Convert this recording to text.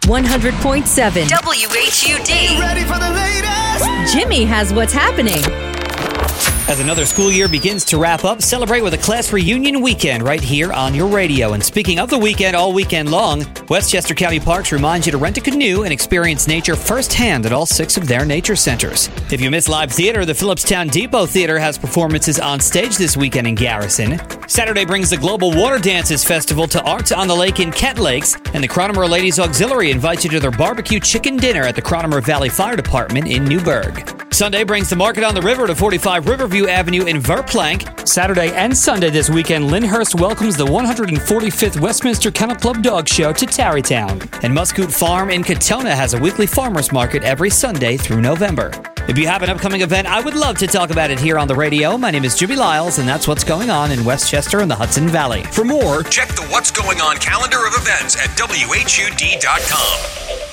100.7 WHUD. Ready for the latest? Jimmy has what's happening. As another school year begins to wrap up, celebrate with a class reunion weekend right here on your radio. And speaking of the weekend, all weekend long, Westchester County Parks reminds you to rent a canoe and experience nature firsthand at all 6 of their nature centers. If you miss live theater, the Phillipstown Depot Theater has performances on stage this weekend in Garrison. Saturday brings the Global Water Dances Festival to Arts on the Lake in Kent Lakes, and the Cronomer Ladies Auxiliary invites you to their barbecue chicken dinner at the Cronomer Valley Fire Department in Newburgh. Sunday brings the Market on the River to 45 Riverview Avenue in Verplanck. Saturday and Sunday this weekend, Lyndhurst welcomes the 145th Westminster Kennel Club Dog Show to Tarrytown. And Muscoot Farm in Katona has a weekly farmers market every Sunday through November. If you have an upcoming event, I would love to talk about it here on the radio. My name is Jimmy Lyles, and that's what's going on in Westchester and the Hudson Valley. For more, check the What's Going On calendar of events at WHUD.com.